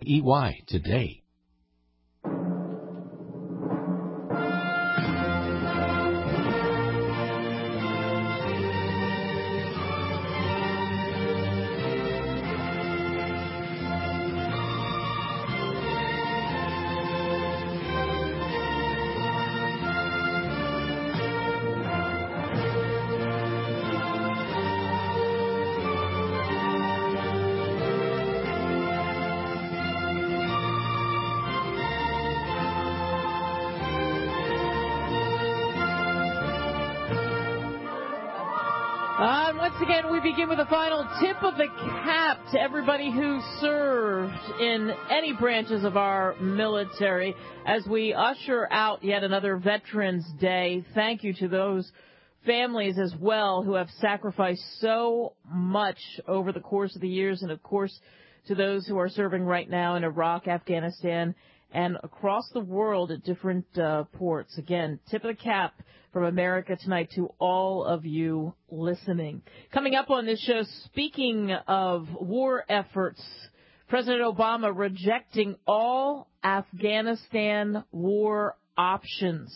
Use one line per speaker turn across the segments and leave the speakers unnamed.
today.
Once again, we begin with a final tip of the cap to everybody who served in any branches of our military as we usher out yet another Veterans Day. Thank you to those families as well who have sacrificed so much over the course of the years, and, of course, to those who are serving right now in Iraq, Afghanistan, and across the world at different ports. Again, tip of the cap from America tonight to all of you listening. Coming up on this show, speaking of war efforts, President Obama rejecting all Afghanistan war options.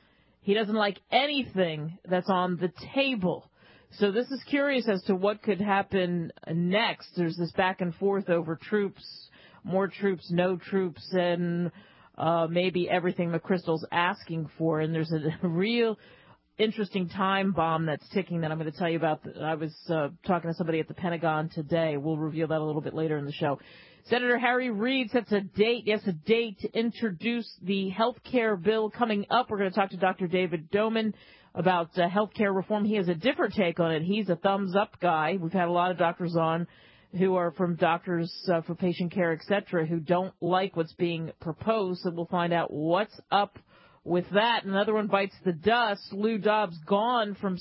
He doesn't like anything that's on the table. So this is curious as to what could happen next. There's this back and forth over troops, more troops, no troops, and maybe everything McChrystal's asking for. And there's a real interesting time bomb that's ticking that I'm going to tell you about. I was talking to somebody at the Pentagon today. We'll reveal that a little bit later in the show. Senator Harry Reid sets a date to introduce the health care bill coming up. We're going to talk to Dr. David Doman about health care reform. He has a different take on it. He's a thumbs-up guy. We've had a lot of doctors on who are from Doctors for Patient Care, et cetera, who don't like what's being proposed. So we'll find out what's up with that. Another one bites the dust. Lou Dobbs gone from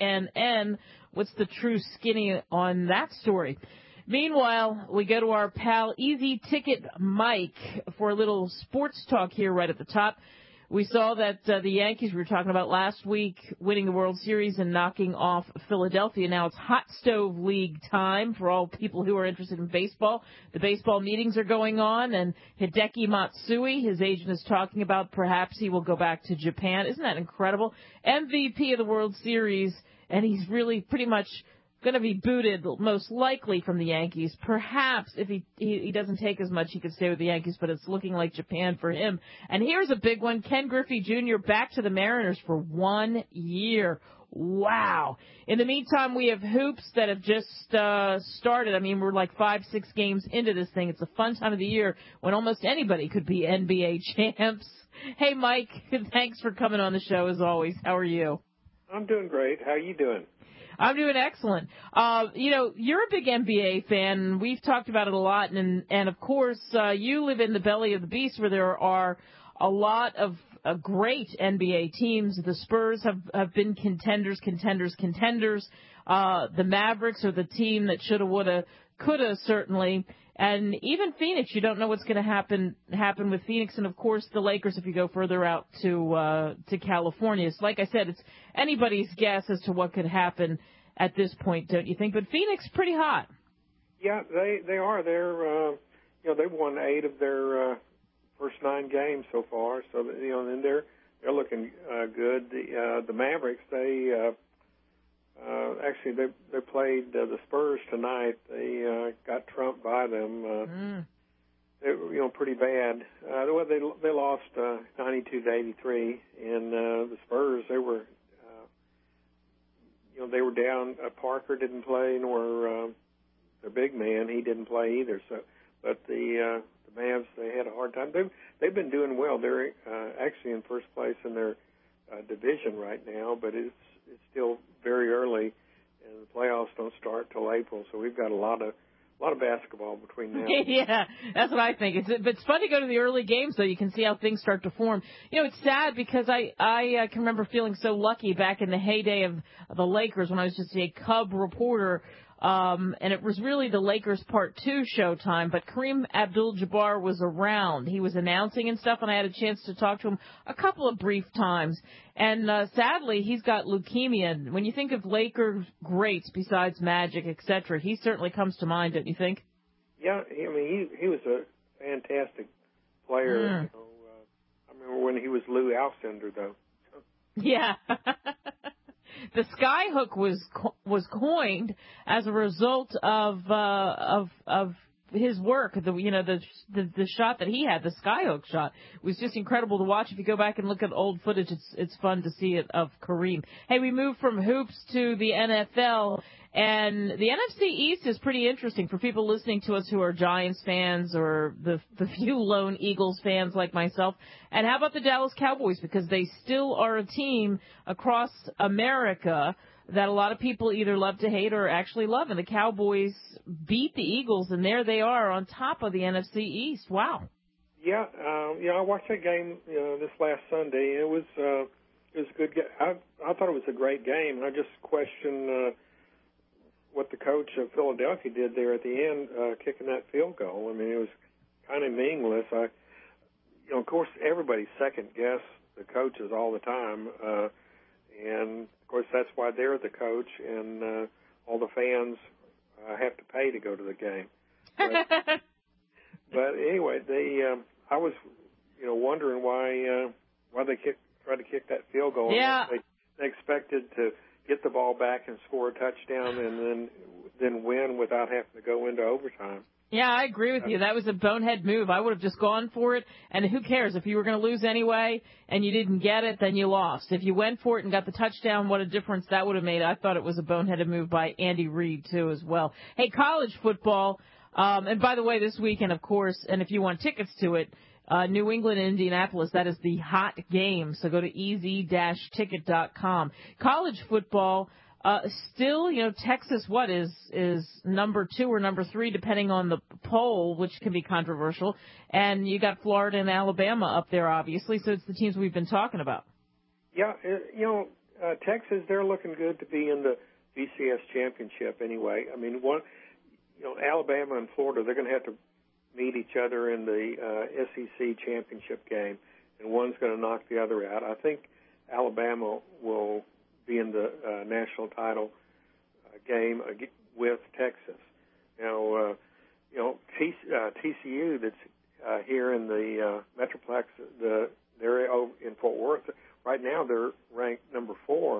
CNN. What's the true skinny on that story? Meanwhile, we go to our pal Easy Ticket Mike for a little sports talk here right at the top. We saw that the Yankees we were talking about last week winning the World Series and knocking off Philadelphia. Now it's Hot Stove League time for all people who are interested in baseball. The baseball meetings are going on, and Hideki Matsui, his agent, is talking about perhaps he will go back to Japan. Isn't that incredible? MVP of the World Series, and he's really pretty much going to be booted most likely from the Yankees. Perhaps if he doesn't take as much, he could stay with the Yankees, but it's looking like Japan for him. And here's a big one. Ken Griffey Jr. back to the Mariners for 1 year. Wow. In the meantime, we have hoops that have just started. I mean, we're like 5-6 games into this thing. It's a fun time of the year when almost anybody could be NBA champs. Hey, Mike, thanks for coming on the show as always. How are you?
I'm doing great. How are you doing?
I'm doing excellent. You're a big NBA fan. We've talked about it a lot. And of course, you live in the belly of the beast where there are a lot of great NBA teams. The Spurs have been contenders. The Mavericks are the team that shoulda, woulda, coulda, certainly. And even Phoenix, you don't know what's going to happen with Phoenix. And, of course, the Lakers if you go further out to California. So, like I said, it's anybody's guess as to what could happen at this point, don't you think? But Phoenix, pretty hot.
Yeah, they are. They've won 8 of their first 9 games so far. So, and they're looking good. The Mavericks, actually, they played the Spurs tonight. They got trumped by them. They were, pretty bad. They lost 92-83, and the Spurs they were down. Parker didn't play, nor their big man. He didn't play either. So, but the Mavs, they had a hard time. They've been doing well. They're actually in first place in their division right now, but it's still very early, and the playoffs don't start till April. So we've got a lot of basketball between now.
Yeah, that's what I think. It's fun to go to the early games, though. You can see how things start to form. It's sad because I can remember feeling so lucky back in the heyday of the Lakers when I was just a Cub reporter. And it was really the Lakers Part 2 showtime, but Kareem Abdul-Jabbar was around. He was announcing and stuff, and I had a chance to talk to him a couple of brief times. And sadly, he's got leukemia. And when you think of Lakers greats besides Magic, et cetera, he certainly comes to mind, don't you think?
Yeah, I mean, he was a Twitter, though.
Yeah. The skyhook was coined as a result of his work. The shot that he had, the skyhook shot, was just incredible to watch. If you go back and look at old footage, it's fun to see it of Kareem. Hey, we moved from hoops to the NFL, and the NFC East is pretty interesting for people listening to us who are Giants fans or the few lone Eagles fans like myself. And how about the Dallas Cowboys? Because they still are a team across America that a lot of people either love to hate or actually love. And the Cowboys beat the Eagles, and there they are on top of the NFC East. Wow.
Yeah, I watched that game this last Sunday. It was a good game. I thought it was a great game. I just questioned what the coach of Philadelphia did there at the end, kicking that field goal. I mean, it was kind of meaningless. Of course, everybody second-guess the coaches all the time, and, of course, that's why they're the coach, and all the fans have to pay to go to the game. But anyway, I was, wondering why they tried to kick that field goal.
Yeah.
They expected to get the ball back and score a touchdown and then win without having to go into overtime.
Yeah, I agree with you. That was a bonehead move. I would have just gone for it, and who cares? If you were going to lose anyway and you didn't get it, then you lost. If you went for it and got the touchdown, what a difference that would have made. I thought it was a boneheaded move by Andy Reid, too, as well. Hey, college football, and by the way, this weekend, of course, and if you want tickets to it, New England and Indianapolis, that is the hot game. So go to easy-ticket.com. College football, still, Texas, is number 2 or number 3, depending on the poll, which can be controversial. And you got Florida and Alabama up there, obviously. So it's the teams we've been talking about.
Yeah, Texas, they're looking good to be in the BCS championship anyway. I mean, Alabama and Florida, they're going to have to meet each other in the SEC championship game, and one's going to knock the other out. I think Alabama will be in the national title game with Texas. Now, TCU that's here in the Metroplex, they're over in Fort Worth. Right now, they're ranked number 4.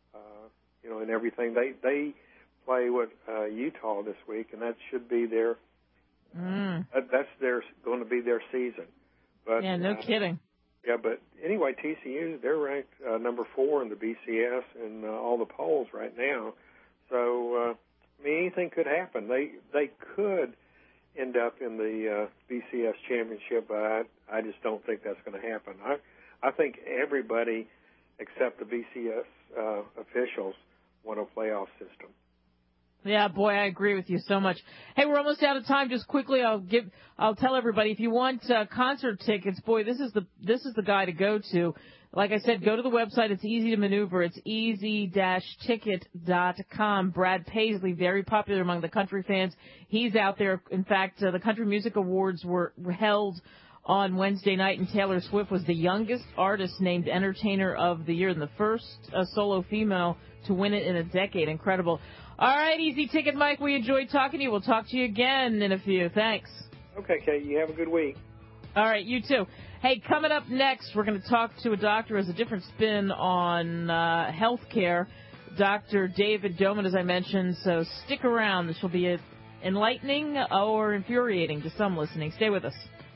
In everything. They play with Utah this week, and that should be their. That's going to be their season. But,
yeah, no kidding.
Yeah, but anyway, TCU, they're ranked number 4 in the BCS and all the polls right now. So, anything could happen. They could end up in the BCS championship, but I just don't think that's going to happen. I think everybody except the BCS officials want a playoff system.
Yeah, boy, I agree with you so much. Hey, we're almost out of time. Just quickly, I'll tell everybody, if you want concert tickets, boy, this is the guy to go to. Like I said, go to the website. It's easy to maneuver. It's easy-ticket.com. Brad Paisley, very popular among the country fans. He's out there. In fact, the Country Music Awards were held on Wednesday night, and Taylor Swift was the youngest artist named Entertainer of the Year and the first solo female to win it in a decade. Incredible. All right, Easy Ticket Mike, we enjoyed talking to you. We'll talk to you again in a few. Thanks.
Okay, Kate, you have a good week.
All right, you too. Hey, coming up next, we're going to talk to a doctor who has a different spin on health care, Dr. David Doman, as I mentioned, so stick around. This will be enlightening or infuriating to some listening. Stay with us.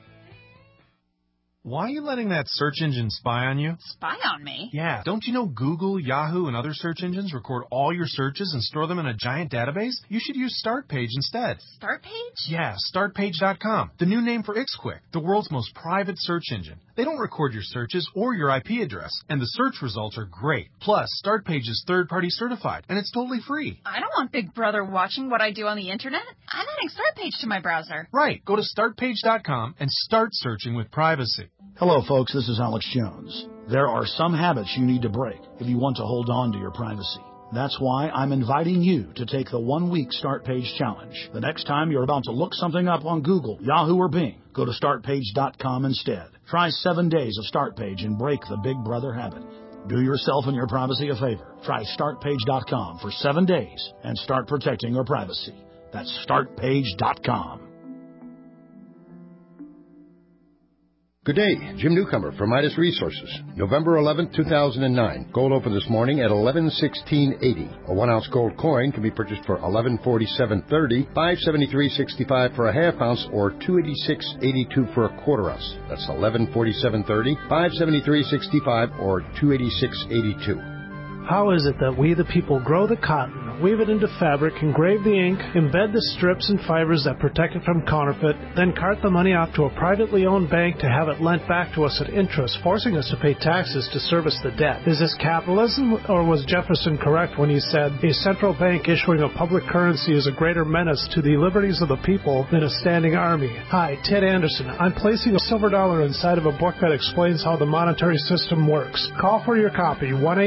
Why are you letting that search engine spy on you?
Spy on me?
Yeah. Don't you know Google, Yahoo, and other search engines record all your searches and store them in a giant database? You should use StartPage instead.
StartPage?
Yeah, StartPage.com. The new name for Ixquick, the world's most private search engine. They don't record your searches or your IP address, and the search results are great. Plus, StartPage is third-party certified, and it's totally free.
I don't want Big Brother watching what I do on the Internet. I'm adding StartPage to my browser.
Right. Go to StartPage.com and start searching with privacy.
Hello, folks. This is Alex Jones. There are some habits you need to break if you want to hold on to your privacy. That's why I'm inviting you to take the 1-week StartPage challenge. The next time you're about to look something up on Google, Yahoo, or Bing, go to StartPage.com instead. Try 7 days of StartPage and break the Big Brother habit. Do yourself and your privacy a favor. Try StartPage.com for 7 days and start protecting your privacy. That's StartPage.com.
Good day, Jim Newcomer from Midas Resources. November 11th, 2009. Gold opened this morning at 1116.80. A 1-ounce gold coin can be purchased for 1147.30, 573.65 for a half ounce, or 286.82 for a quarter ounce. That's 1147.30, 573.65, or 286.82.
How is it that we, the people, grow the cotton, weave it into fabric, engrave the ink, embed the strips and fibers that protect it from counterfeit, then cart the money off to a privately owned bank to have it lent back to us at interest, forcing us to pay taxes to service the debt? Is this capitalism, or was Jefferson correct when he said, a central bank issuing a public currency is a greater menace to the liberties of the people than a standing army? Hi, Ted Anderson. I'm placing a silver dollar inside of a book that explains how the monetary system works. Call for your copy,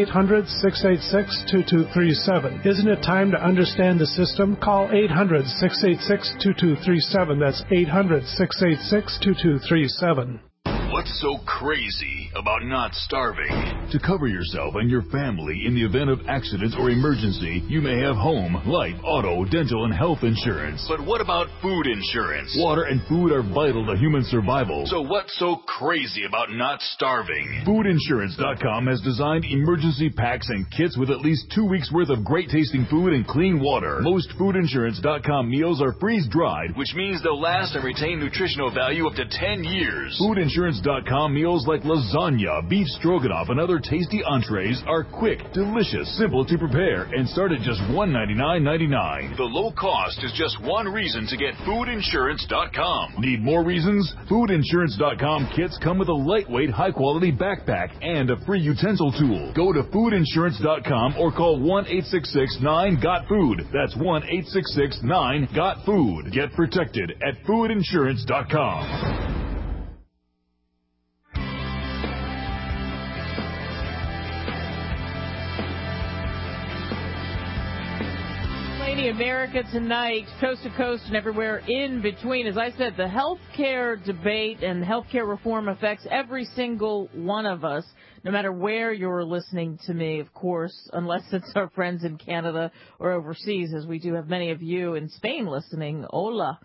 1-800-686-2237. Isn't it time to understand the system? Call 800-686-2237. That's 800-686-2237.
What's so crazy about not starving? To cover yourself and your family in the event of accidents or emergency, you may have home, life, auto, dental, and health insurance. But what about food insurance? Water and food are vital to human survival. So what's so crazy about not starving? Foodinsurance.com has designed emergency packs and kits with at least 2 weeks' worth of great-tasting food and clean water. Most Foodinsurance.com meals are freeze-dried, which means they'll last and retain nutritional value up to 10 years. Foodinsurance.com meals like lasagna, beef stroganoff, and other tasty entrees are quick, delicious, simple to prepare, and start at just $199.99. The low cost is just one reason to get Foodinsurance.com. Need more reasons? Foodinsurance.com kits come with a lightweight, high-quality backpack and a free utensil tool. Go to Foodinsurance.com or call 1-866-9-GOT-FOOD. That's 1-866-9-GOT-FOOD. Get protected at Foodinsurance.com.
America Tonight, coast to coast and everywhere in between. As I said, the healthcare debate and healthcare reform affects every single one of us, no matter where you're listening to me, of course, unless it's our friends in Canada or overseas, as we do have many of you in Spain listening. Hola.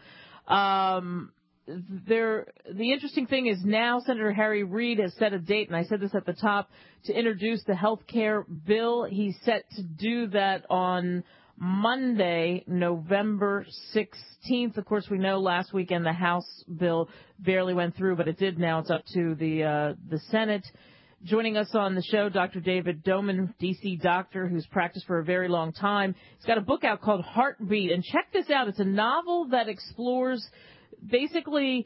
The interesting thing is now Senator Harry Reid has set a date, and I said this at the top, to introduce the healthcare bill. He's set to do that on Monday, November 16th. Of course, we know last weekend the House bill barely went through, but it did now. It's up to the Senate. Joining us on the show, Dr. David Doman, D.C. doctor who's practiced for a very long time. He's got a book out called Heartbeat. And check this out. It's a novel that explores basically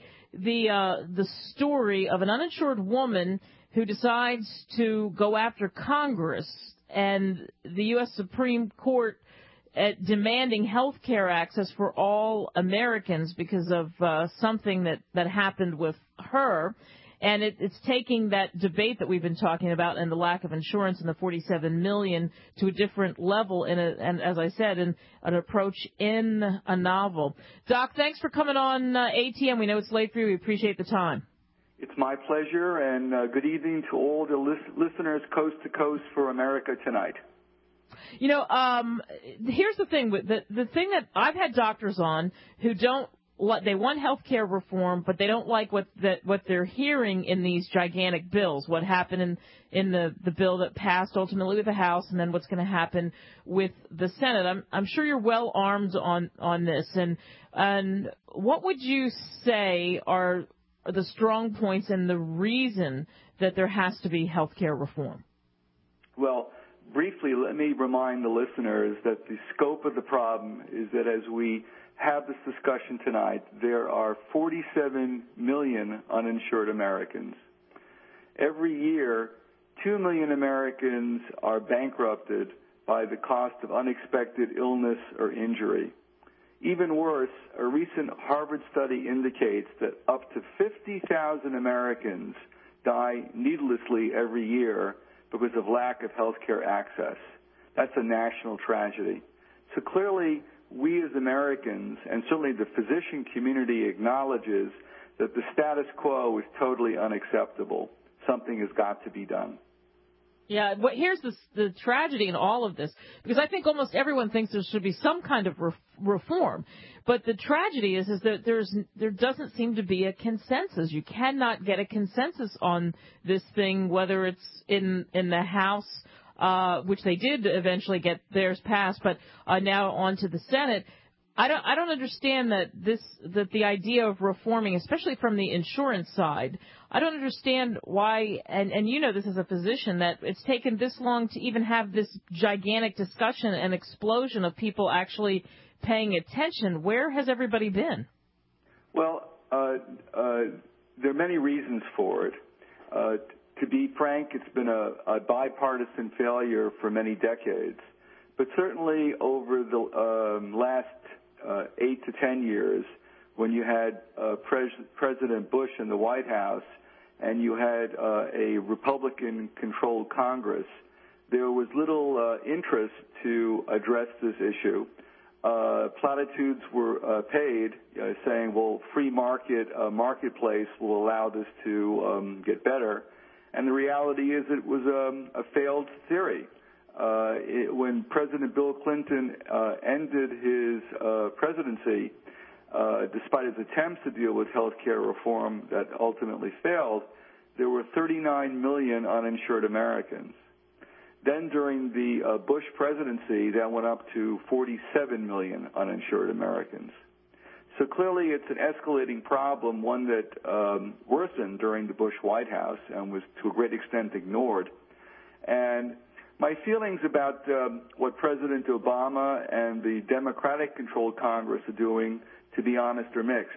the story of an uninsured woman who decides to go after Congress and the U.S. Supreme Court at demanding health care access for all Americans because of something that happened with her. And it's taking that debate that we've been talking about and the lack of insurance and the $47 million to a different level and as I said, in an approach in a novel. Doc, thanks for coming on ATM. We know it's late for you. We appreciate the time.
It's my pleasure, and good evening to all the listeners coast to coast for America Tonight.
You know, here's the thing. The thing that I've had doctors on who they want health care reform, but they don't like what they're hearing in these gigantic bills, what happened in the bill that passed ultimately with the House, and then what's going to happen with the Senate. I'm sure you're well armed on this. And what would you say are the strong points and the reason that there has to be health care reform?
Well, briefly, let me remind the listeners that the scope of the problem is that as we have this discussion tonight, there are 47 million uninsured Americans. Every year, 2 million Americans are bankrupted by the cost of unexpected illness or injury. Even worse, a recent Harvard study indicates that up to 50,000 Americans die needlessly every year because of lack of health care access. That's a national tragedy. So clearly, we as Americans, and certainly the physician community acknowledges that the status quo is totally unacceptable. Something has got to be done. Yeah,
here's the tragedy in all of this, because I think almost everyone thinks there should be some kind of reform. But the tragedy is that there doesn't seem to be a consensus. You cannot get a consensus on this thing, whether it's in the House, which they did eventually get theirs passed, but now on to the Senate. I don't understand that the idea of reforming, especially from the insurance side, I don't understand why, and you know this as a physician, that it's taken this long to even have this gigantic discussion and explosion of people actually paying attention. Where has everybody been?
Well, there are many reasons for it. To be frank, it's been a bipartisan failure for many decades. But certainly over the last 8 to 10 years, when you had President Bush in the White House and you had a Republican-controlled Congress, there was little interest to address this issue. Platitudes were paid, saying, well, free marketplace will allow this to get better. And the reality is it was a failed theory. When President Bill Clinton ended his presidency, despite his attempts to deal with health care reform that ultimately failed, there were 39 million uninsured Americans. Then during the Bush presidency, that went up to 47 million uninsured Americans. So clearly it's an escalating problem, one that worsened during the Bush White House and was to a great extent ignored. And my feelings about what President Obama and the Democratic-controlled Congress are doing, to be honest, are mixed.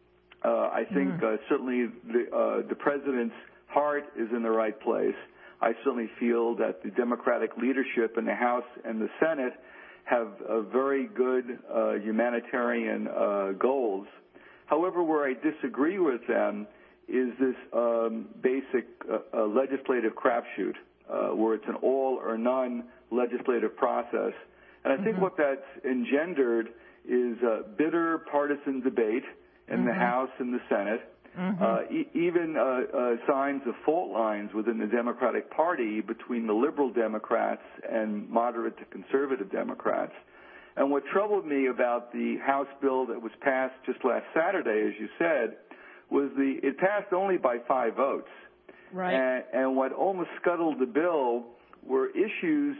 I think certainly the president's heart is in the right place. I certainly feel that the Democratic leadership in the House and the Senate have very good humanitarian goals. However, where I disagree with them is this basic legislative crapshoot, where it's an all-or-none legislative process. And I think what that's engendered is bitter partisan debate in the House and the Senate, even signs of fault lines within the Democratic Party between the liberal Democrats and moderate to conservative Democrats. And what troubled me about the House bill that was passed just last Saturday, as you said, was it passed only by 5 votes.
Right.
And what almost scuttled the bill were issues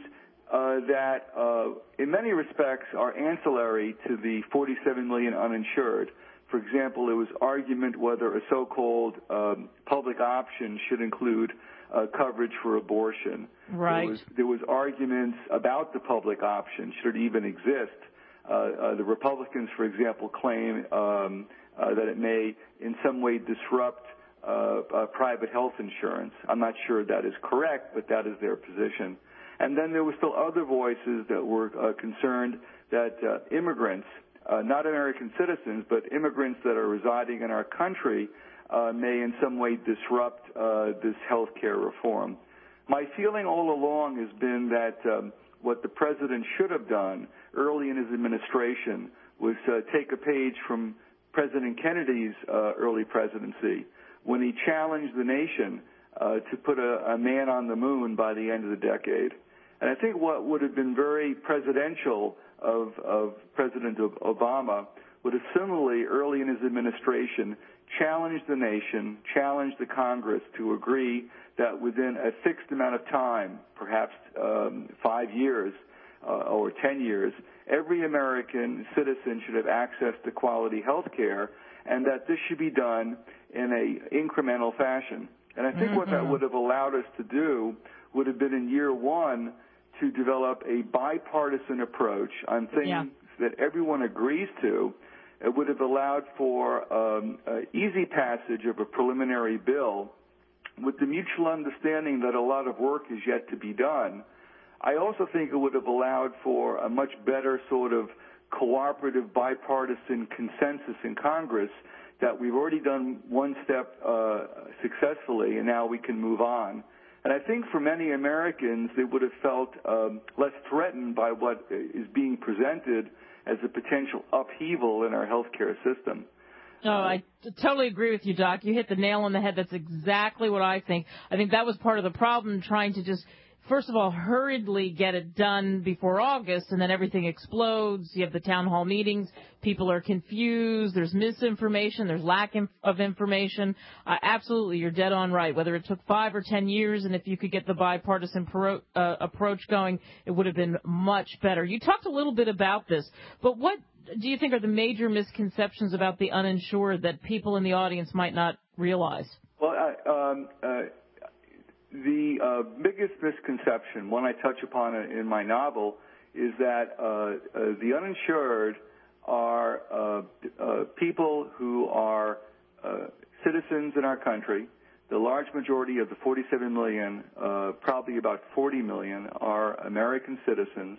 that, in many respects, are ancillary to the 47 million uninsured. For example, there was argument whether a so-called public option should include coverage for abortion.
Right.
There was arguments about the public option, should it even exist. The Republicans, for example, claim that it may in some way disrupt private health insurance. I'm not sure that is correct, but that is their position. And then there were still other voices that were concerned that immigrants, not American citizens, but immigrants that are residing in our country may in some way disrupt this health care reform. My feeling all along has been that what the president should have done early in his administration was take a page from President Kennedy's early presidency, when he challenged the nation to put a man on the moon by the end of the decade. And I think what would have been very presidential of President Obama would have similarly, early in his administration, challenged the nation, challenged the Congress to agree that within a fixed amount of time, perhaps 5 years or 10 years, every American citizen should have access to quality health care, and that this should be done in a incremental fashion. And I think what that would have allowed us to do would have been in year one to develop a bipartisan approach on things that everyone agrees to. It would have allowed for easy passage of a preliminary bill with the mutual understanding that a lot of work is yet to be done. I also think it would have allowed for a much better sort of cooperative bipartisan consensus in Congress that we've already done one step successfully, and now we can move on. And I think for many Americans, they would have felt less threatened by what is being presented as a potential upheaval in our healthcare system.
No, I totally agree with you, Doc. You hit the nail on the head. That's exactly what I think. I think that was part of the problem, trying to just first of all, hurriedly get it done before August, and then everything explodes. You have the town hall meetings. People are confused. There's misinformation. There's lack of information. Absolutely, you're dead on right. Whether it took 5 or 10 years, and if you could get the bipartisan approach going, it would have been much better. You talked a little bit about this, but what do you think are the major misconceptions about the uninsured that people in the audience might not realize?
Well, the biggest misconception, one I touch upon in my novel, is that the uninsured are people who are citizens in our country. The large majority of the 47 million, probably about 40 million, are American citizens.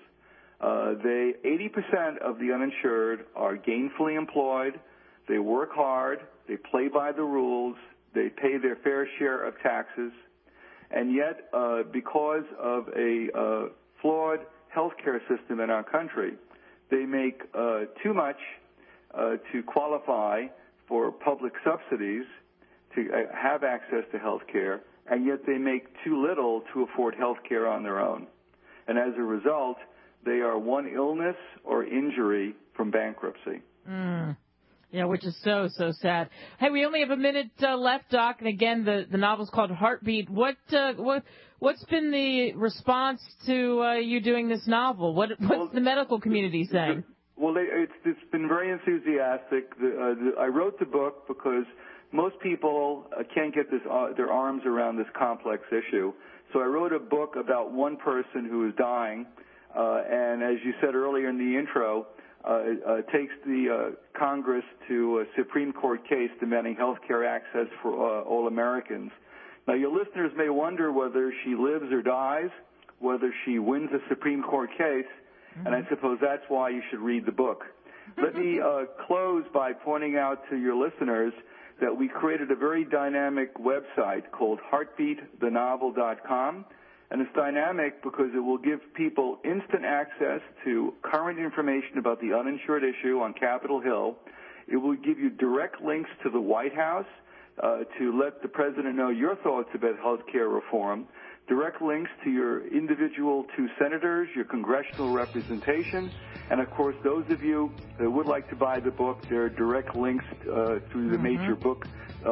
80% of the uninsured are gainfully employed. They work hard. They play by the rules. They pay their fair share of taxes. And yet, because of a flawed healthcare system in our country, they make too much to qualify for public subsidies to have access to health care, and yet they make too little to afford health care on their own. And as a result, they are one illness or injury from bankruptcy.
Yeah, which is so sad. Hey, we only have a minute left, Doc, and again, the novel's called Heartbeat. What's been the response to you doing this novel? What's the medical community saying?
Well, it's been very enthusiastic. I wrote the book because most people can't get their arms around this complex issue. So I wrote a book about one person who is dying, and as you said earlier in the intro, takes the Congress to a Supreme Court case demanding health care access for all Americans. Now, your listeners may wonder whether she lives or dies, whether she wins a Supreme Court case, and I suppose that's why you should read the book. Let me close by pointing out to your listeners that we created a very dynamic website called heartbeatthenovel.com. And it's dynamic because it will give people instant access to current information about the uninsured issue on Capitol Hill. It will give you direct links to the White House to let the president know your thoughts about health care reform, direct links to your individual 2 senators, your congressional representation, and, of course, those of you that would like to buy the book, there are direct links through the major book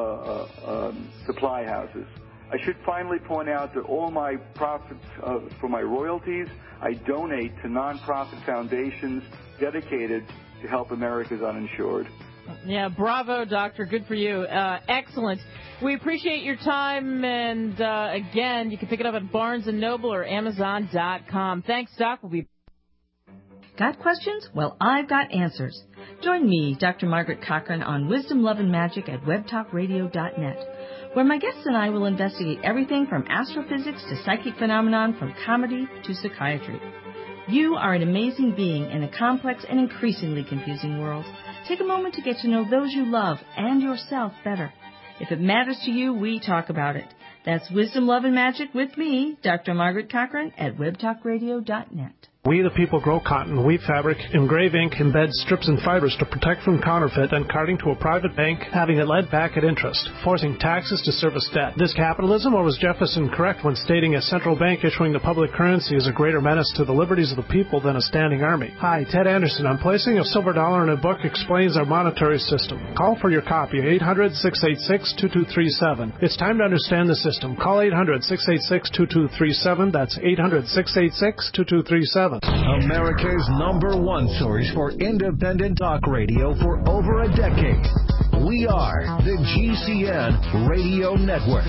supply houses. I should finally point out that all my profits for my royalties, I donate to nonprofit foundations dedicated to help America's uninsured.
Yeah, bravo, Doctor. Good for you. Excellent. We appreciate your time, and again, you can pick it up at Barnes & Noble or Amazon.com. Thanks, Doc. We'll be...
Got questions? Well, I've got answers. Join me, Dr. Margaret Cochran, on Wisdom, Love, and Magic at webtalkradio.net. where my guests and I will investigate everything from astrophysics to psychic phenomenon, from comedy to psychiatry. You are an amazing being in a complex and increasingly confusing world. Take a moment to get to know those you love and yourself better. If it matters to you, we talk about it. That's Wisdom, Love, and Magic with me, Dr. Margaret Cochran, at webtalkradio.net.
We the people grow cotton, weave fabric, engrave ink, embed strips and fibers to protect from counterfeit, and carting to a private bank, having it lent back at interest, forcing taxes to service debt. This capitalism, or was Jefferson correct when stating a central bank issuing the public currency is a greater menace to the liberties of the people than a standing army? Hi, Ted Anderson. I'm placing a silver dollar in a book explains our monetary system. Call for your copy, 800-686-2237. It's time to understand the system. Call 800-686-2237. That's 800-686-2237.
America's #1 source for independent talk radio for over a decade. We are the GCN Radio Network.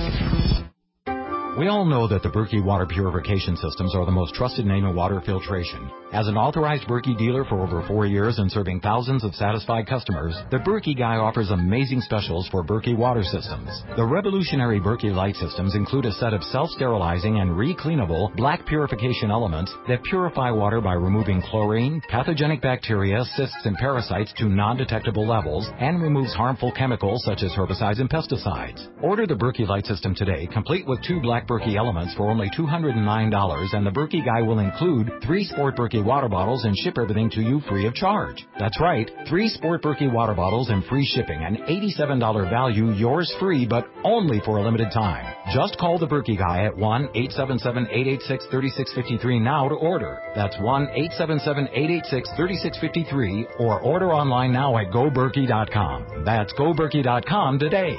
We all know that the Berkey water purification systems are the most trusted name in water filtration. As an authorized Berkey dealer for over 4 years and serving thousands of satisfied customers, the Berkey Guy offers amazing specials for Berkey water systems. The revolutionary Berkey Light systems include a set of self-sterilizing and re-cleanable black purification elements that purify water by removing chlorine, pathogenic bacteria, cysts, and parasites to non-detectable levels, and removes harmful chemicals such as herbicides and pesticides. Order the Berkey Light system today, complete with 2 black select Berkey elements for only $209, and the Berkey guy will include 3 Sport Berkey water bottles and ship everything to you free of charge. That's right, 3 Sport Berkey water bottles and free shipping, an $87 value, yours free, but only for a limited time. Just call the Berkey guy at 1-877-886-3653 now to order. That's 1-877-886-3653, or order online now at GoBerkey.com. That's GoBerkey.com today.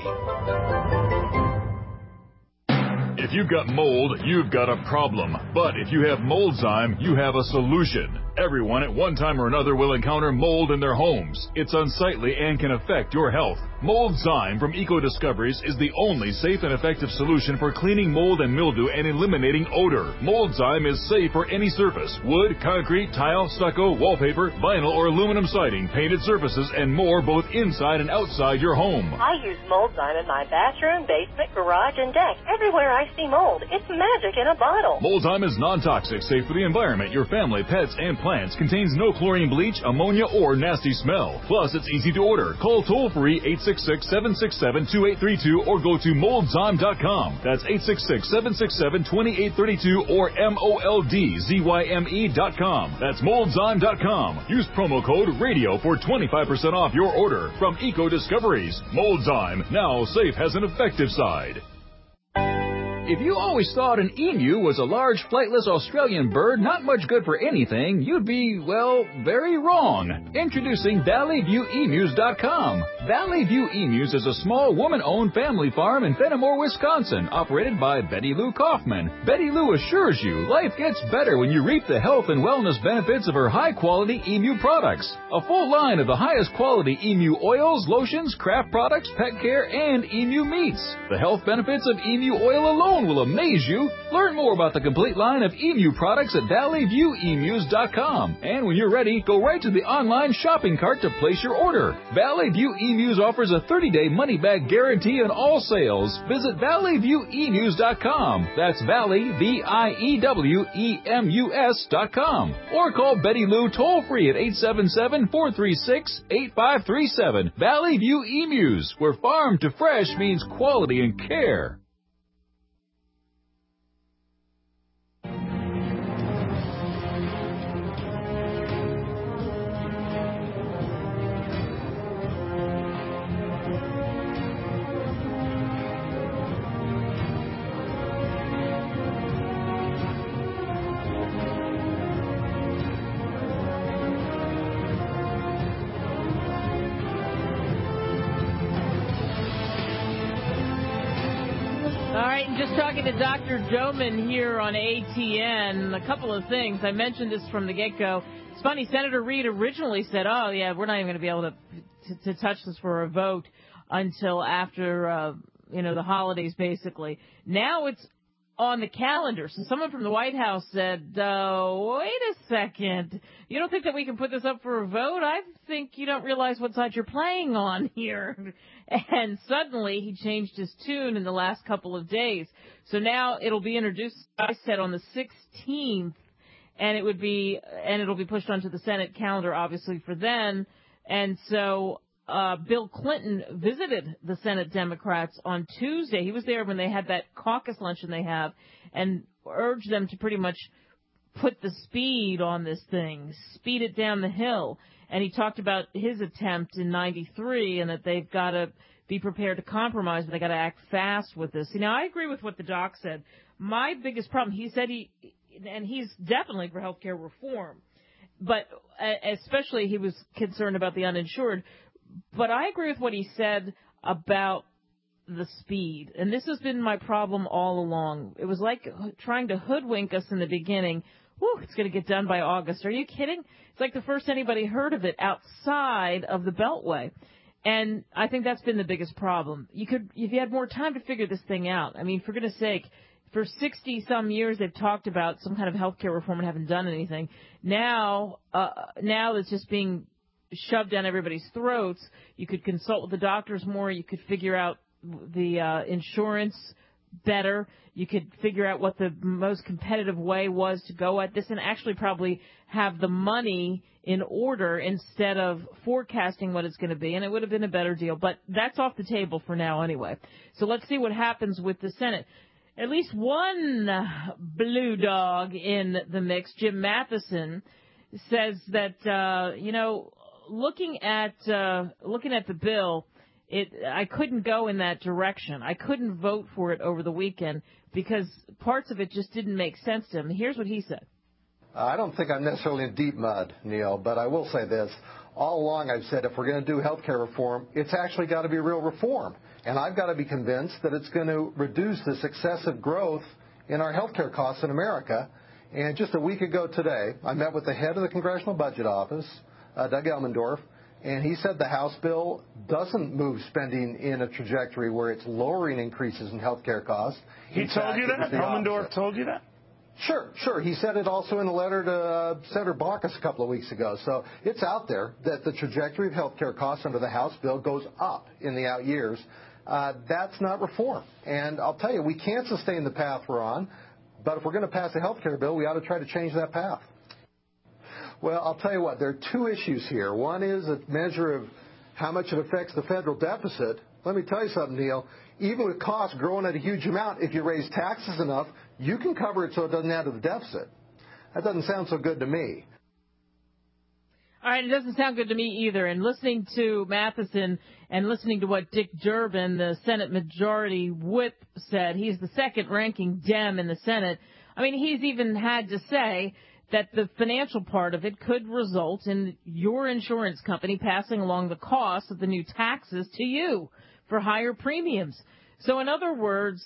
If you've got mold, you've got a problem. But if you have Moldzyme, you have a solution. Everyone at one time or another will encounter mold in their homes. It's unsightly and can affect your health. Moldzyme from Eco Discoveries is the only safe and effective solution for cleaning mold and mildew and eliminating odor. Moldzyme is safe for any surface: wood, concrete, tile, stucco, wallpaper, vinyl or aluminum siding, painted surfaces, and more, both inside and outside your home.
I use Moldzyme in my bathroom, basement, garage, and deck. Everywhere I see mold, it's magic in a bottle.
Moldzyme is non-toxic, safe for the environment, your family, pets, and plants. Contains no chlorine, bleach, ammonia, or nasty smell. Plus, it's easy to order. Call toll-free 866-767-2832 or go to Moldzyme.com. That's 866-767-2832 or MOLDZYME.com. That's Moldzyme.com. Use promo code RADIO for 25% off your order from Eco Discoveries. Moldzyme, now safe has an effective side.
If you always thought an emu was a large, flightless Australian bird not much good for anything, you'd be, well, very wrong. Introducing ValleyViewEmus.com. Valley View Emus is a small woman-owned family farm in Fenimore, Wisconsin, operated by Betty Lou Kaufman. Betty Lou assures you life gets better when you reap the health and wellness benefits of her high-quality emu products. A full line of the highest quality emu oils, lotions, craft products, pet care, and emu meats. The health benefits of emu oil alone will amaze you. Learn more about the complete line of emu products at ValleyViewEmus.com. And when you're ready, go right to the online shopping cart to place your order. Valley View Emus offers a 30-day money-back guarantee on all sales. Visit ValleyViewEmus.com. That's Valley, VIEWEMUS.com. Or call Betty Lou toll-free at 877-436-8537. Valley View Emus, where farm to fresh means quality and care.
Just talking to Dr. Doman here on ATN. A couple of things. I mentioned this from the get-go. It's funny, Senator Reid originally said, oh, yeah, we're not even going to be able to touch this for a vote until after, the holidays, basically. Now it's on the calendar. So someone from the White House said, wait a second. You don't think that we can put this up for a vote? I think you don't realize what side you're playing on here. And suddenly he changed his tune in the last couple of days. So now it'll be introduced, I said, on the 16th, and it'll be pushed onto the Senate calendar, obviously, for then. And so Bill Clinton visited the Senate Democrats on Tuesday. He was there when they had that caucus luncheon they have and urged them to pretty much put the speed on this thing, speed it down the hill. And he talked about his attempt in 93 and that they've got to be prepared to compromise, but they got to act fast with this. Now, I agree with what the doc said. My biggest problem, he said he's definitely for health care reform, but especially he was concerned about the uninsured. But I agree with what he said about the speed. And this has been my problem all along. It was like trying to hoodwink us in the beginning. Whew, it's going to get done by August. Are you kidding? It's like the first anybody heard of it outside of the Beltway. And I think that's been the biggest problem. If you had more time to figure this thing out. I mean, for goodness sake, for 60-some years they've talked about some kind of health care reform and haven't done anything. Now it's just being shoved down everybody's throats. You could consult with the doctors more. You could figure out the insurance better. You could figure out what the most competitive way was to go at this and actually probably have the money in order instead of forecasting what it's going to be, and it would have been a better deal. But that's off the table for now anyway. So let's see what happens with the Senate. At least one blue dog in the mix, Jim Matheson, says that, looking at the bill, I couldn't go in that direction. I couldn't vote for it over the weekend because parts of it just didn't make sense to him. Here's what he said.
I don't think I'm necessarily in deep mud, Neil, but I will say this. All along I've said if we're going to do health care reform, it's actually got to be real reform. And I've got to be convinced that it's going to reduce this excessive growth in our health care costs in America. And just a week ago today, I met with the head of the Congressional Budget Office, Doug Elmendorf, and he said the House bill doesn't move spending in a trajectory where it's lowering increases in health care costs.
He told you that? Elmendorf told you that?
Sure. He said it also in a letter to Senator Baucus a couple of weeks ago. So it's out there that the trajectory of health care costs under the House bill goes up in the out years. That's not reform. And I'll tell you, we can't sustain the path we're on. But if we're going to pass a health care bill, we ought to try to change that path. Well, I'll tell you what, there are two issues here. One is a measure of how much it affects the federal deficit. Let me tell you something, Neil. Even with costs growing at a huge amount, if you raise taxes enough, you can cover it so it doesn't add to the deficit. That doesn't sound so good to me.
All right, it doesn't sound good to me either. And listening to Matheson and listening to what Dick Durbin, the Senate Majority Whip, said, he's the second-ranking Dem in the Senate. I mean, he's even had to say that the financial part of it could result in your insurance company passing along the cost of the new taxes to you for higher premiums. So in other words,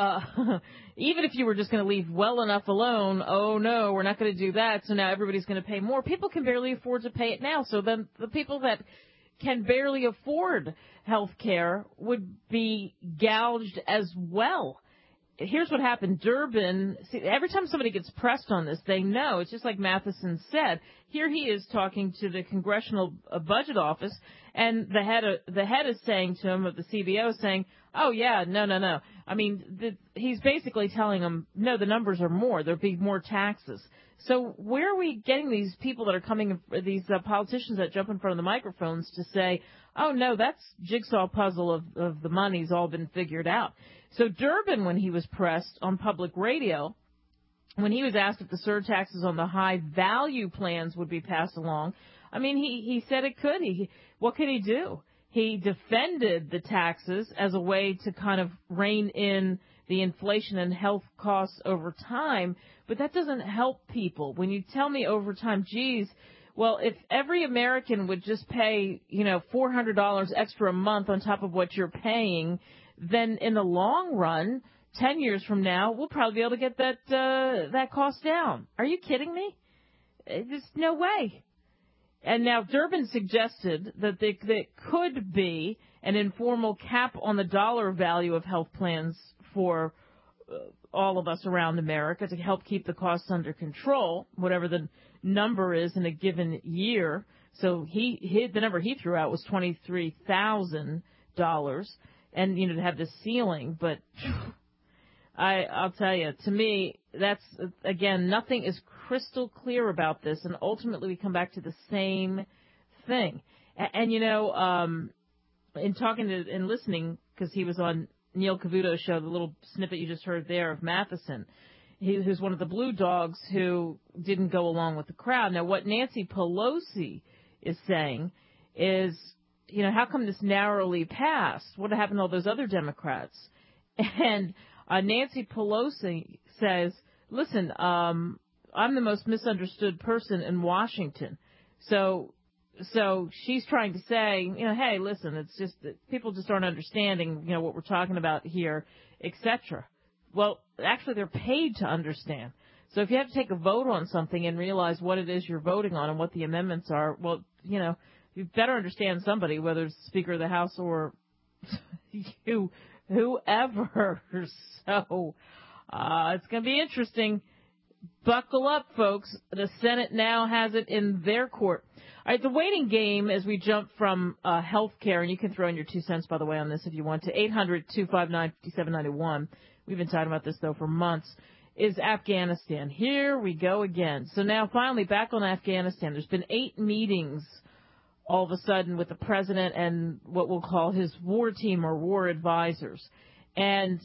even if you were just going to leave well enough alone, oh, no, we're not going to do that, so now everybody's going to pay more. People can barely afford to pay it now, so then the people that can barely afford health care would be gouged as well. Here's what happened. Durbin, see, every time somebody gets pressed on this, they know. It's just like Matheson said. Here he is talking to the Congressional Budget Office, and the head is saying to him, of the CBO, is saying, oh, yeah, no. I mean, he's basically telling them, no, the numbers are more. There'll be more taxes. So where are we getting these people that are coming, these politicians that jump in front of the microphones to say, oh, no, that's jigsaw puzzle of the money's all been figured out. So Durbin, when he was pressed on public radio, when he was asked if the surtaxes on the high-value plans would be passed along, I mean, he said it could. What could he do? He defended the taxes as a way to kind of rein in the inflation and health costs over time, but that doesn't help people. When you tell me over time, geez, well, if every American would just pay, $400 extra a month on top of what you're paying, then in the long run, 10 years from now, we'll probably be able to get that cost down. Are you kidding me? There's no way. And now Durbin suggested that there could be an informal cap on the dollar value of health plans for all of us around America to help keep the costs under control, whatever the number is in a given year. So the number he threw out was $23,000, and to have this ceiling. But I'll tell you, to me, that's, again, nothing is crystal clear about this, and ultimately we come back to the same thing. And in talking to and listening, because he was on Neil Cavuto's show, the little snippet you just heard there of Matheson, who's one of the blue dogs who didn't go along with the crowd. Now, what Nancy Pelosi is saying is, how come this narrowly passed? What happened to all those other Democrats? And Nancy Pelosi says, listen, I'm the most misunderstood person in Washington. So she's trying to say, hey, listen, it's just that people just aren't understanding, what we're talking about here, etc. Well, actually, they're paid to understand. So if you have to take a vote on something and realize what it is you're voting on and what the amendments are, well, you better understand somebody, whether it's the Speaker of the House or whoever. So it's going to be interesting. Buckle up, folks. The Senate now has it in their court. All right, the waiting game as we jump from health care, and you can throw in your 2 cents, by the way, on this if you want to, 800-259-5791. We've been talking about this, though, for months, is Afghanistan. Here we go again. So now, finally, back on Afghanistan. There's been 8 meetings all of a sudden with the president and what we'll call his war team or war advisors. And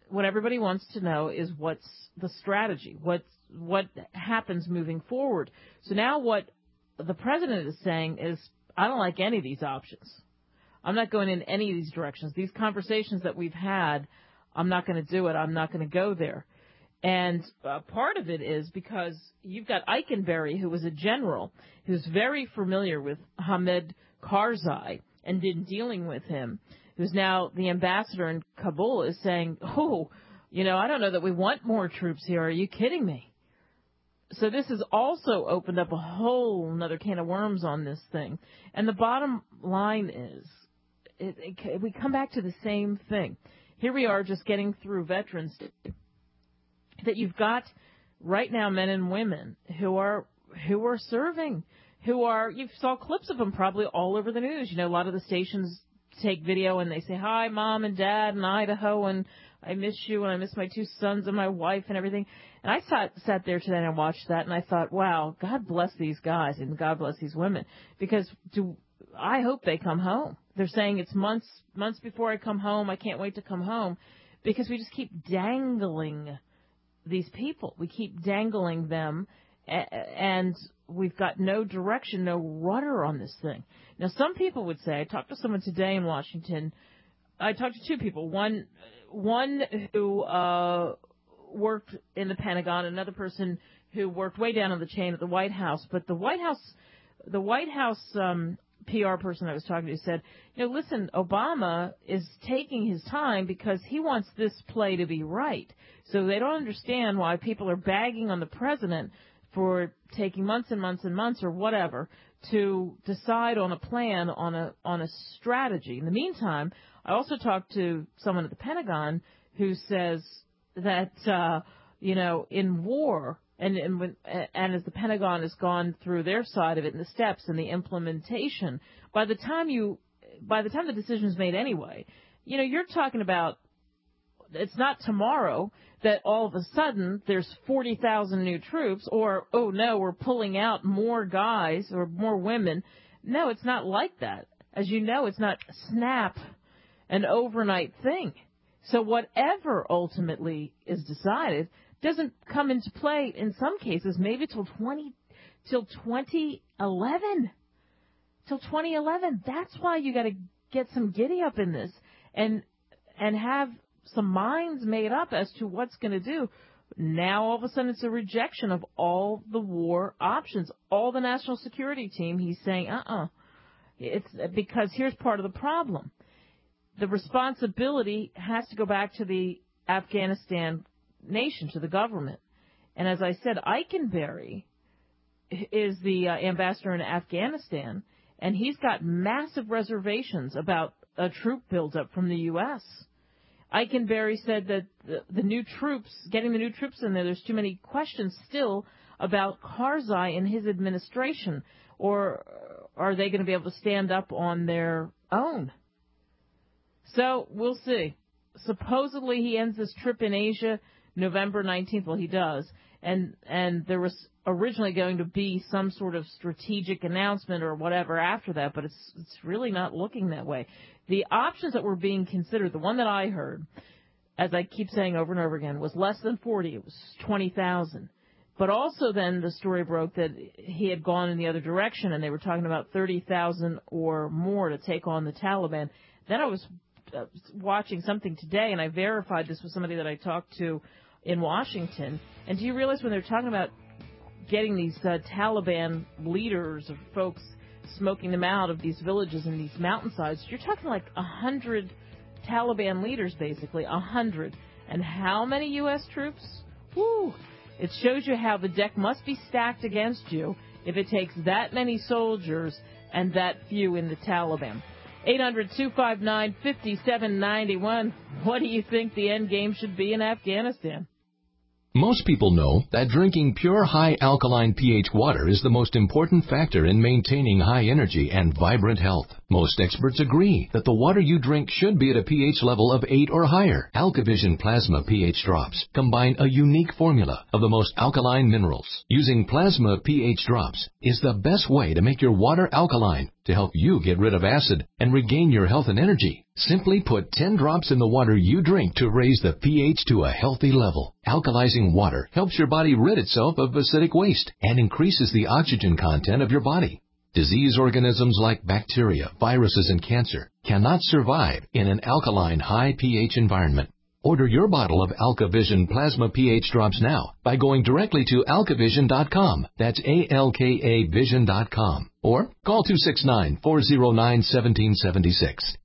what everybody wants to know is what's the strategy, what happens moving forward. So now what the president is saying is, I don't like any of these options. I'm not going in any of these directions. These conversations that we've had, I'm not going to do it. I'm not going to go there. And part of it is because you've got Eikenberry, who was a general, who's very familiar with Hamid Karzai and been dealing with him, who's now the ambassador in Kabul, is saying, I don't know that we want more troops here. Are you kidding me? So this has also opened up a whole another can of worms on this thing. And the bottom line is, we come back to the same thing. Here we are just getting through Veterans Day, that you've got right now men and women who are serving, you saw clips of them probably all over the news. A lot of the stations take video and they say, hi, Mom and Dad in Idaho, and I miss you, and I miss my 2 sons and my wife and everything. And I sat there today and I watched that, and I thought, wow, God bless these guys and God bless these women, because I hope they come home. They're saying it's months before I come home. I can't wait to come home, because we just keep dangling these people. We keep dangling them, and we've got no direction, no rudder on this thing. Now, some people would say, I talked to someone today in Washington. I talked to 2 people. One who worked in the Pentagon, another person who worked way down on the chain at the White House. But the White House PR person I was talking to said, listen, Obama is taking his time because he wants this play to be right. So they don't understand why people are bagging on the president for taking months and months and months or whatever to decide on a plan, on a strategy. In the meantime, I also talked to someone at the Pentagon who says that, in war, and as the Pentagon has gone through their side of it and the steps and the implementation, by the time the decision is made anyway, you're talking about, it's not tomorrow that all of a sudden there's 40,000 new troops, or, oh no, we're pulling out more guys or more women. No, it's not like that. As you know, it's not snap, an overnight thing. So whatever ultimately is decided doesn't come into play in some cases maybe till 2011. Till 2011. That's why you got to get some giddy up in this and have some minds made up as to what's going to do. Now all of a sudden it's a rejection of all the war options. All the national security team, he's saying, It's because here's part of the problem. The responsibility has to go back to the Afghanistan nation, to the government. And as I said, Eikenberry is the ambassador in Afghanistan, and he's got massive reservations about a troop buildup from the U.S. Eikenberry said that the new troops, getting the new troops in there's too many questions still about Karzai and his administration, or are they going to be able to stand up on their own? So we'll see. Supposedly he ends this trip in Asia November 19th. Well, he does. And there was originally going to be some sort of strategic announcement or whatever after that, but it's really not looking that way. The options that were being considered, the one that I heard, as I keep saying over and over again, was less than 40. It was 20,000. But also then the story broke that he had gone in the other direction, and they were talking about 30,000 or more to take on the Taliban. Then I was watching something today, and I verified this with somebody that I talked to in Washington. And do you realize when they're talking about getting these Taliban leaders or folks, smoking them out of these villages and these mountainsides, you're talking like 100 Taliban leaders, basically, 100. And how many U.S. troops? Woo! It shows you how the deck must be stacked against you if it takes that many soldiers and that few in the Taliban. 800-259-5791. What do you think the end game should be in Afghanistan?
Most people know that drinking pure high alkaline pH water is the most important factor in maintaining high energy and vibrant health. Most experts agree that the water you drink should be at a pH level of 8 or higher. AlkaVision Plasma pH drops combine a unique formula of the most alkaline minerals. Using plasma pH drops is the best way to make your water alkaline to help you get rid of acid and regain your health and energy. Simply put 10 drops in the water you drink to raise the pH to a healthy level. Alkalizing water helps your body rid itself of acidic waste and increases the oxygen content of your body. Disease organisms like bacteria, viruses, and cancer cannot survive in an alkaline, high pH environment. Order your bottle of AlkaVision Plasma pH Drops now by going directly to alkavision.com. That's ALKA Vision.com. Or call 269-409-1776.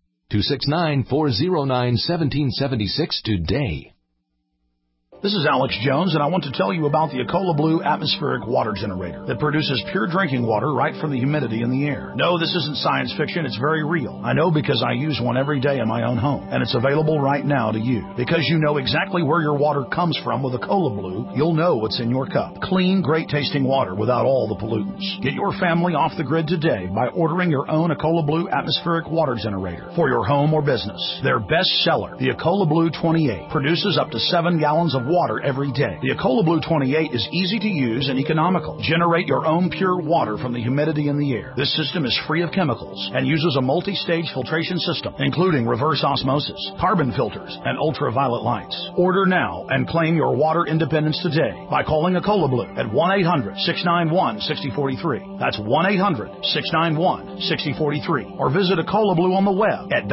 269-409-1776 today.
This is Alex Jones, and I want to tell you about the Ecola Blue atmospheric water generator that produces pure drinking water right from the humidity in the air. No, this isn't science fiction. It's very real. I know because I use one every day in my own home, and it's available right now to you. Because you know exactly where your water comes from with Ecola Blue, you'll know what's in your cup. Clean, great-tasting water without all the pollutants. Get your family off the grid today by ordering your own Ecola Blue atmospheric water generator for your home or business. Their best seller, the Ecola Blue 28, produces up to 7 gallons of water every day. The Ecola Blue 28 is easy to use and economical. Generate your own pure water from the humidity in the air. This system is free of chemicals and uses a multi-stage filtration system, including reverse osmosis, carbon filters, and ultraviolet lights. Order now and claim your water independence today by calling Ecola Blue at 1-800-691-6043. That's 1-800-691-6043. Or visit Ecola Blue on the web at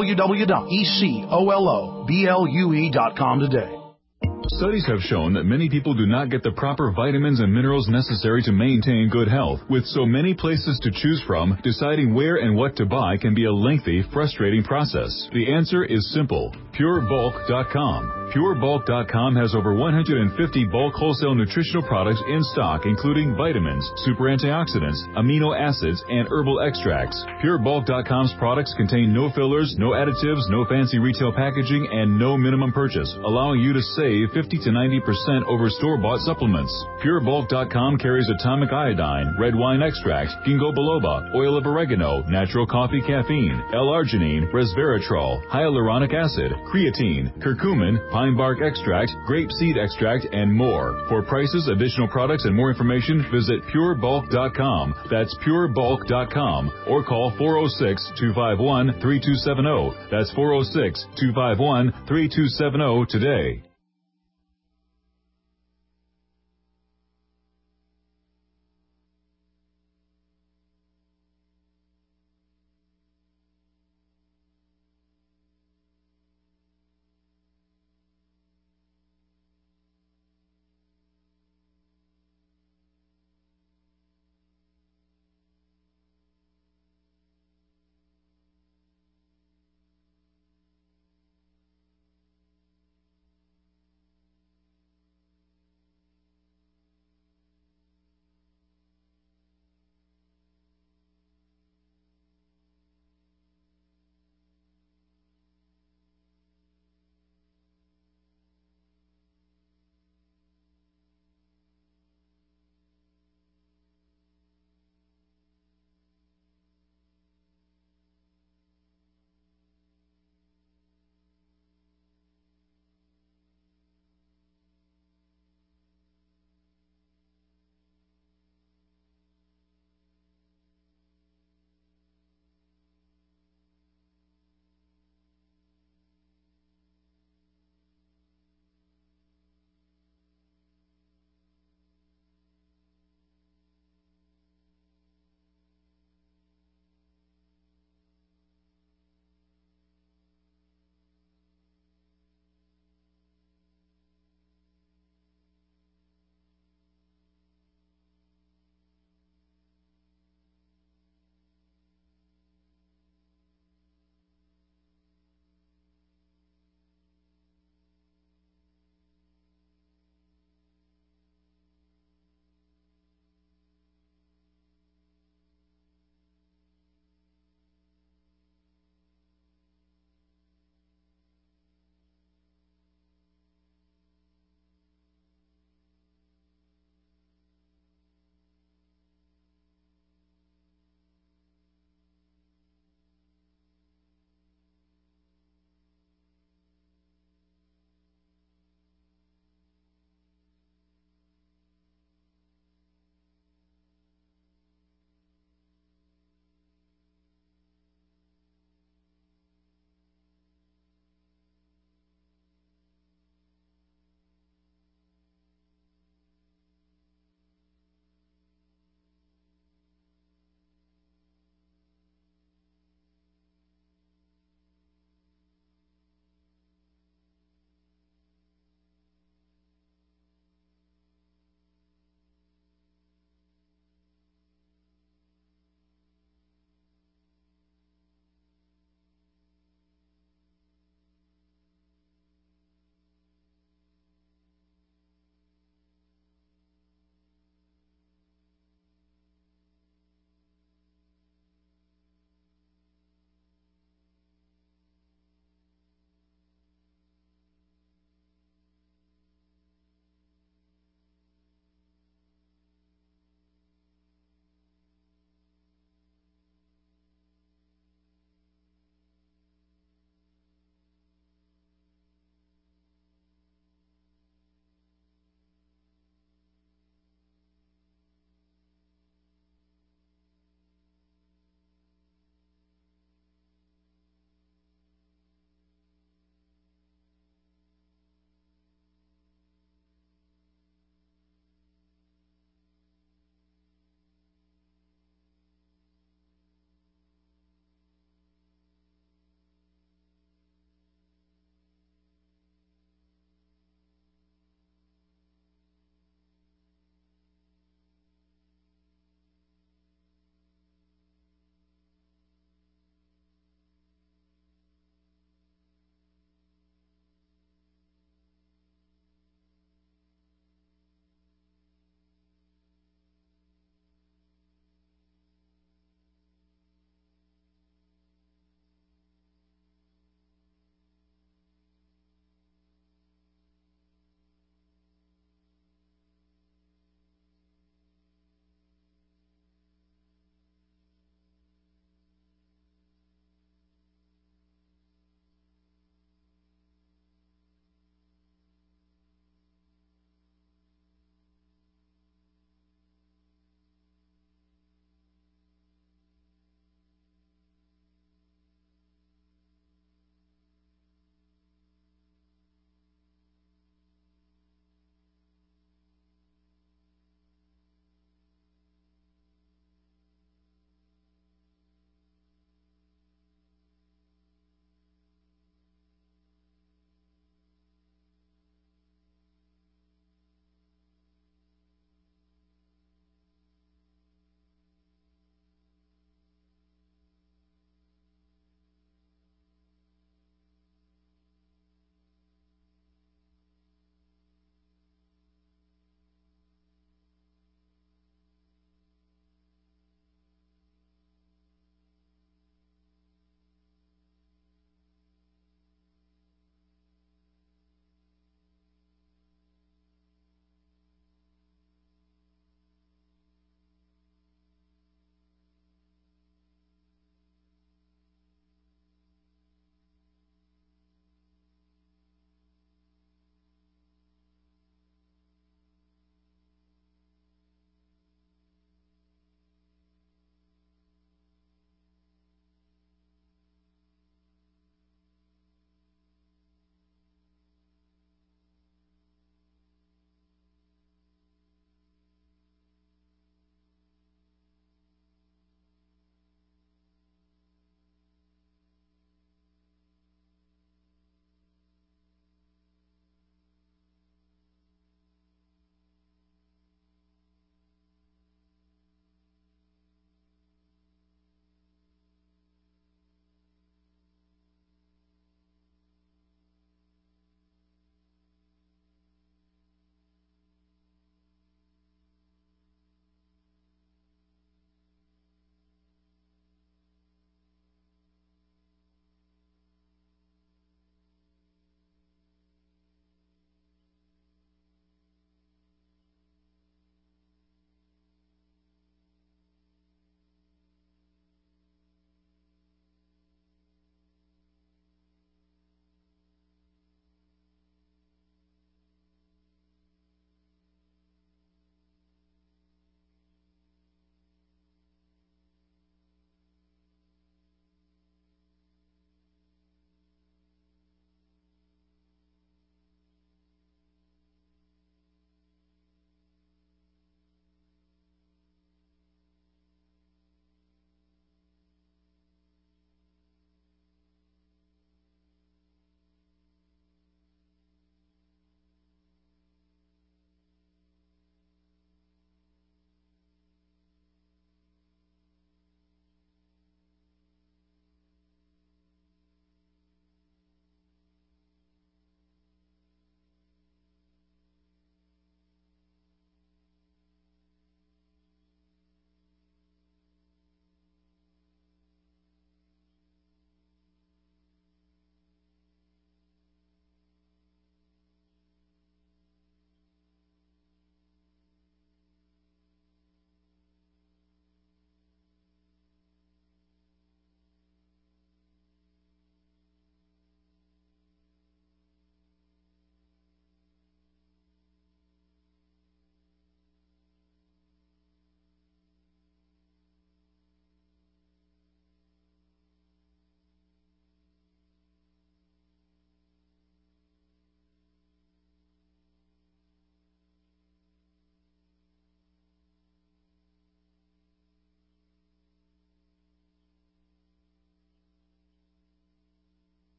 www.ecoloblu.com today.
Studies have shown that many people do not get the proper vitamins and minerals necessary to maintain good health. With so many places to choose from, deciding where and what to buy can be a lengthy, frustrating process. The answer is simple. PureBulk.com. PureBulk.com has over 150 bulk wholesale nutritional products in stock, including vitamins, super antioxidants, amino acids, and herbal extracts. PureBulk.com's products contain no fillers, no additives, no fancy retail packaging, and no minimum purchase, allowing you to save 50 to 90% over store-bought supplements. PureBulk.com carries atomic iodine, red wine extract, ginkgo biloba, oil of oregano, natural coffee caffeine, L-arginine, resveratrol, hyaluronic acid, creatine, curcumin, pine bark extract, grape seed extract, and more. For prices, additional products, and more information, visit PureBulk.com. That's PureBulk.com. Or call 406-251-3270. That's 406-251-3270 today.